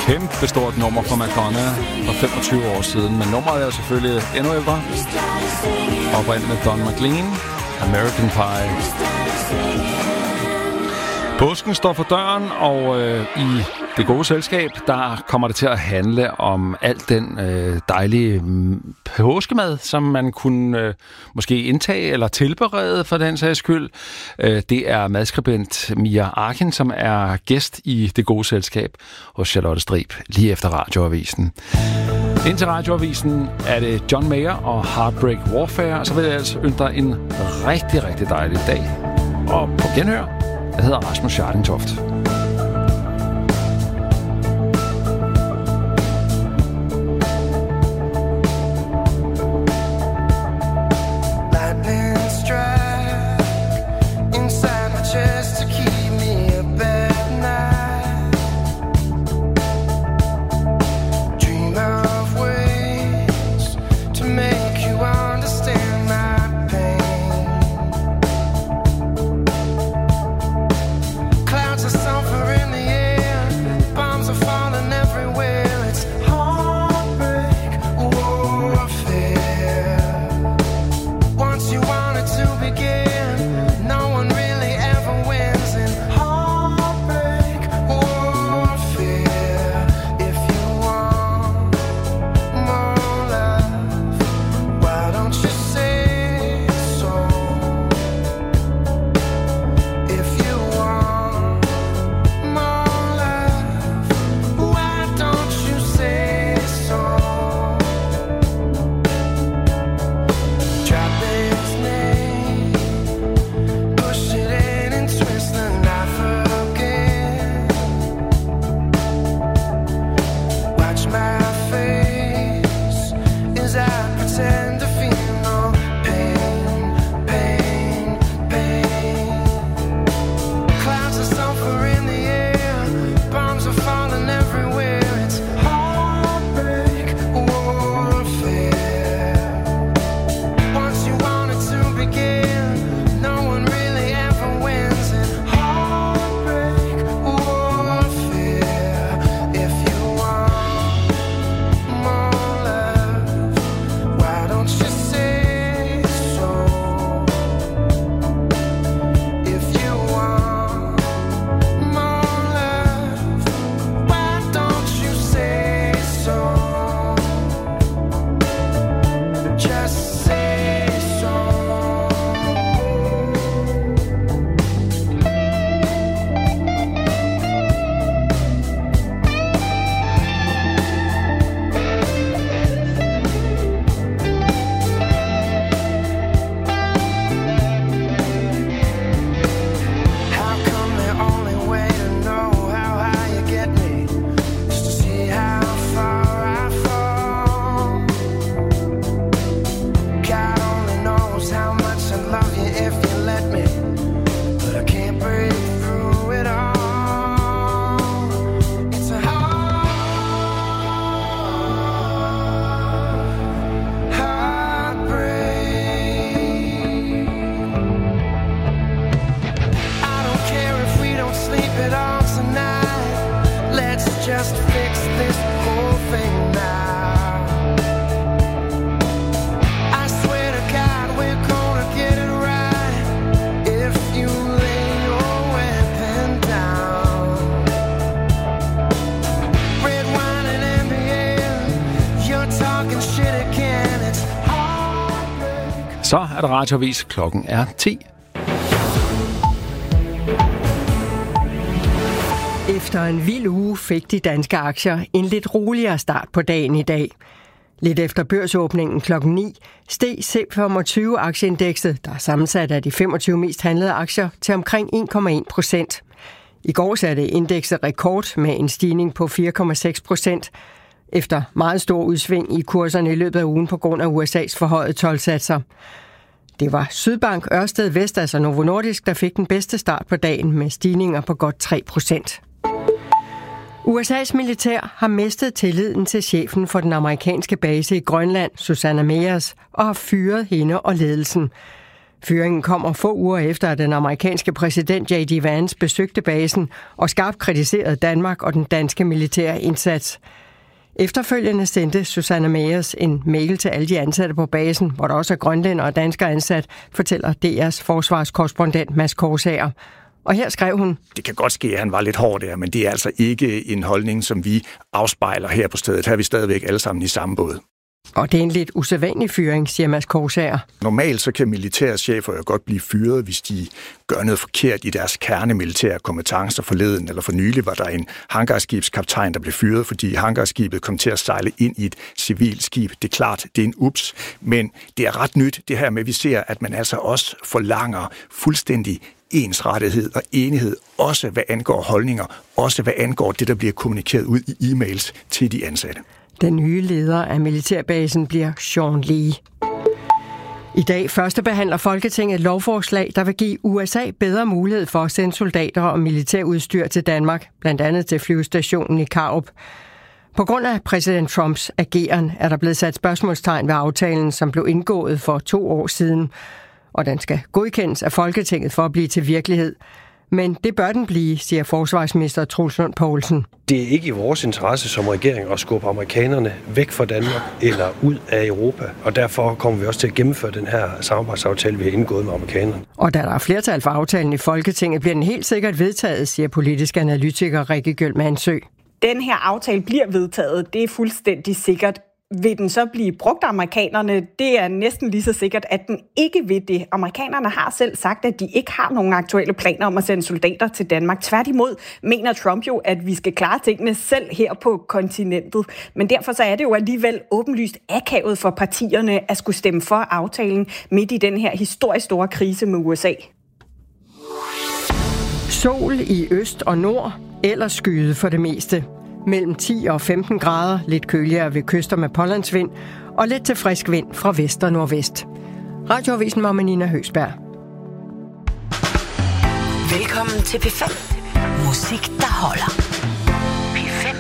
kæmpe stort nummer fra Madonna for 25 år siden, men nummeret er selvfølgelig endnu ældre. Oprindeligt med Don McLean, American Pie. Påsken står for døren, og i det gode selskab, der kommer det til at handle om alt den dejlige påskemad, som man kunne måske indtage eller tilberede for den sags skyld. Det er madskribent Mia Arkin, som er gæst i det gode selskab hos Charlotte Strib lige efter Radioavisen. Indtil Radioavisen er det John Mayer og Heartbreak Warfare, og så vil jeg altså ønske dig en rigtig, rigtig dejlig dag. Og på genhør. Jeg hedder Rasmus Scharlingtoft. Så er der Radioavis. Klokken er 10. Efter en vild uge fik de danske aktier en lidt roligere start på dagen i dag. Lidt efter børsåbningen klokken 9 steg C25-aktieindekset, der er sammensat af de 25 mest handlede aktier, til omkring 1,1%. I går satte indekset rekord med en stigning på 4,6%, efter meget stor udsving i kurserne i løbet af ugen på grund af USA's forhøjede toldsatser. Det var Sydbank, Ørsted, Vestas og Novo Nordisk, der fik den bedste start på dagen med stigninger på godt 3%. USA's militær har mistet tilliden til chefen for den amerikanske base i Grønland, Susanna Meyers, og har fyret hende og ledelsen. Fyringen kommer få uger efter, at den amerikanske præsident J.D. Vance besøgte basen og skarpt kritiserede Danmark og den danske militære indsats. Efterfølgende sendte Susanne Meyers en mail til alle de ansatte på basen, hvor der også er grønlændere og danskere ansat, fortæller DR's forsvarskorrespondent Mads Korsager. Og her skrev hun: Det kan godt ske, at han var lidt hård der, men det er altså ikke en holdning, som vi afspejler her på stedet. Her er vi stadigvæk alle sammen i samme båd. Og det er en lidt usædvanlig fyring, siger Mads Korsager. Normalt så kan militære chefer jo godt blive fyret, hvis de gør noget forkert i deres kernemilitære kompetencer. Forleden eller for nylig var der en hangarskibskaptajn, der blev fyret, fordi hangarskibet kom til at sejle ind i et civilt skib. Det er klart, det er en ups, men det er ret nyt, det her med, at vi ser, at man altså også forlanger fuldstændig ensrettighed og enighed, også hvad angår holdninger, også hvad angår det, der bliver kommunikeret ud i e-mails til de ansatte. Den nye leder af militærbasen bliver Sean Lee. I dag førstebehandler Folketinget et lovforslag, der vil give USA bedre mulighed for at sende soldater og militærudstyr til Danmark, blandt andet til flyvestationen i Karup. På grund af præsident Trumps ageren er der blevet sat spørgsmålstegn ved aftalen, som blev indgået for 2 år siden, og den skal godkendes af Folketinget for at blive til virkelighed. Men det bør den blive, siger forsvarsminister Troels Lund Poulsen. Det er ikke i vores interesse som regering at skubbe amerikanerne væk fra Danmark eller ud af Europa, og derfor kommer vi også til at gennemføre den her samarbejdsaftale, vi har indgået med amerikanerne. Og da der er flertal for aftalen i Folketinget, bliver den helt sikkert vedtaget, siger politisk analytiker Rikke Gjøl Mansø. Den her aftale bliver vedtaget, det er fuldstændig sikkert. Vil den så blive brugt af amerikanerne? Det er næsten lige så sikkert, at den ikke vil det. Amerikanerne har selv sagt, at de ikke har nogen aktuelle planer om at sende soldater til Danmark. Tværtimod mener Trump jo, at vi skal klare tingene selv her på kontinentet. Men derfor så er det jo alligevel åbenlyst akavet for partierne at skulle stemme for aftalen midt i den her historisk store krise med USA. Sol i øst og nord, ellers skyde for det meste. Mellem 10 og 15 grader, lidt køligere ved kyster med pålandsvind, og lidt til frisk vind fra vest og nordvest. Radioavisen var med Nina Høgsberg. Velkommen til P5. Musik, der holder. P5.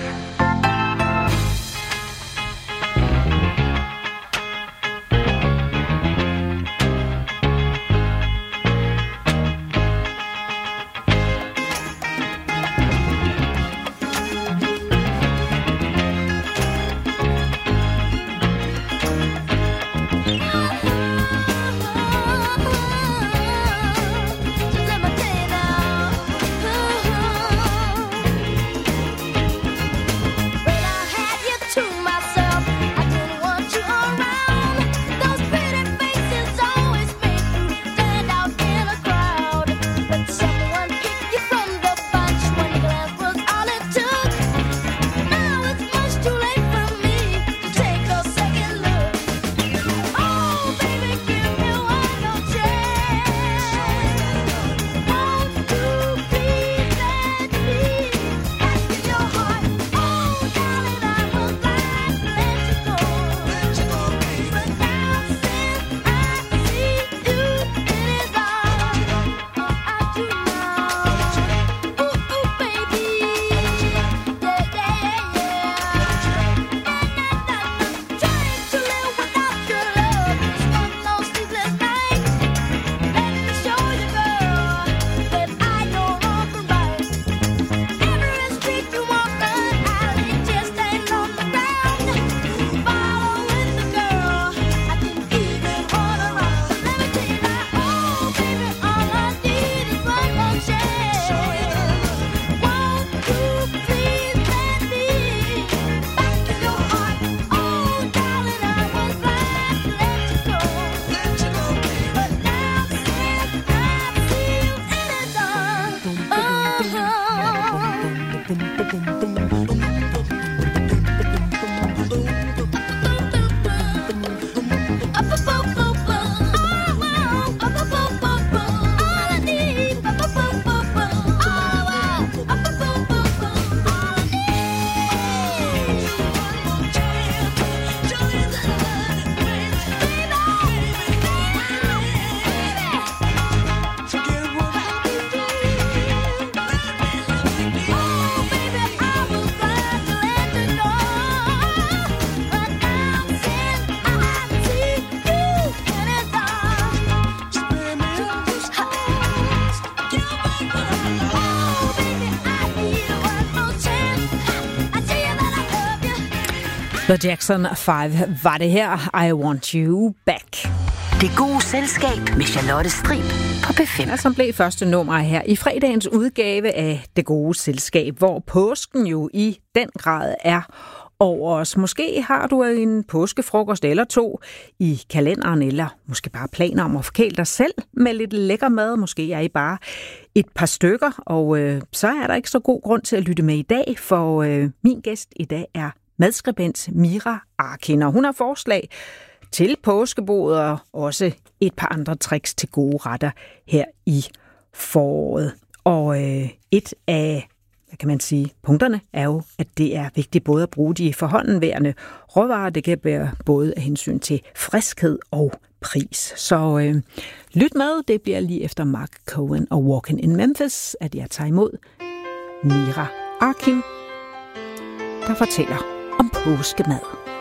The Jackson 5 var det her. I Want You Back. Det gode selskab med Charlotte Strib på P5. Som blev første nummer her i fredagens udgave af Det gode selskab, hvor påsken jo i den grad er over os. Måske har du en påskefrokost eller to i kalenderen, eller måske bare planer om at forkæle dig selv med lidt lækker mad. Måske er I bare et par stykker, og så er der ikke så god grund til at lytte med i dag, for min gæst i dag er madskribent Mira Arkin, og hun har forslag til påskebordet og også et par andre tricks til gode retter her i foråret. Og et af, hvad kan man sige, punkterne er jo, at det er vigtigt både at bruge de forhåndenværende råvarer. Det kan være både af hensyn til friskhed og pris. Så lyt med, det bliver lige efter Mark Cohen og Walking in Memphis, at jeg tager imod Mira Arkin, der fortæller om påskemad.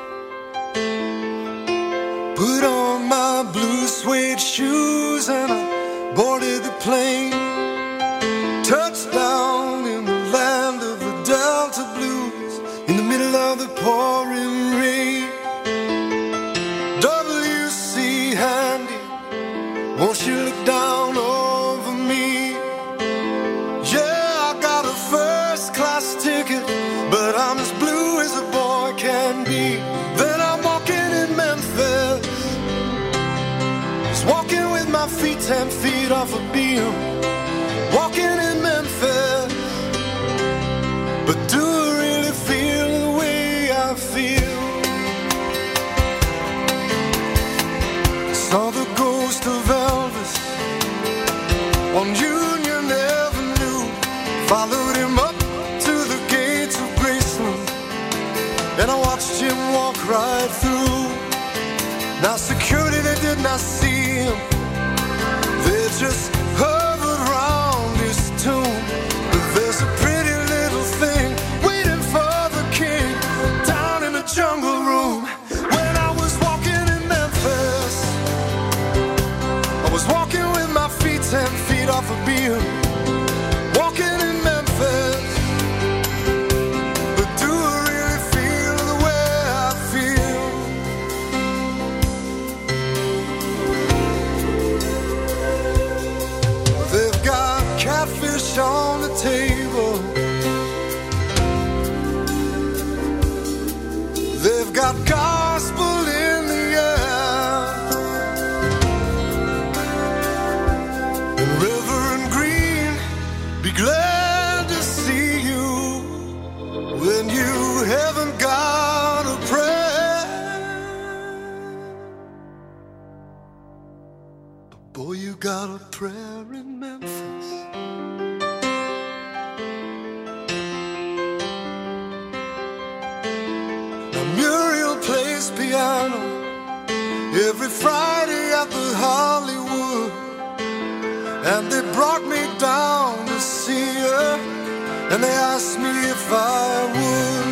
Put on my blue suede shoes and I boarded the plane. Touchdown in the land of the Delta Blues, in the middle of the pouring rain. W.C. Handy, won't you look down over me? Yeah, I got a first class ticket, but I'm as blue as a boy can be. Then I'm walking in Memphis, just walking with my feet 10 feet off a beam. Walking in Memphis, but do I really feel the way I feel? Saw the ghost of Elvis on Union Avenue, followed him up to the gates of Graceland, and I watched him walk right through. Now security, they did not see him, they just hovered around his tomb. But there's a pretty little thing waiting for the king down in the jungle room. When I was walking in Memphis, I was walking with my feet 10 feet off a beam. Walking in Memphis, but do I really feel the way I feel? They've got catfish on the table, they've got gospel in the air, and Reverend Green, be glad to see you when you haven't got a prayer. But boy, you got a prayer in Memphis. Now Muriel plays piano every Friday at the Hollywood, and they brought me down to see her, and they asked me if I would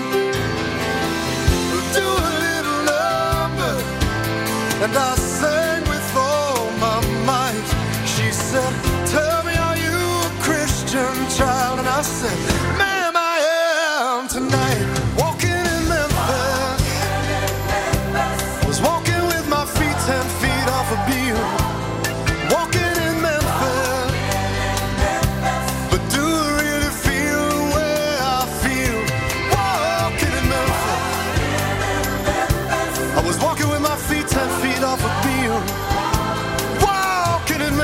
do a little number, and I sang with all my might. She said, tell me, are you a Christian child? And I said, ma'am, I am tonight. Walking in Memphis, was walking with my feet 10 feet off a beam. Walking in Memphis, but do I really feel the way I feel? Walking in Memphis, I was walking with my feet 10 feet off a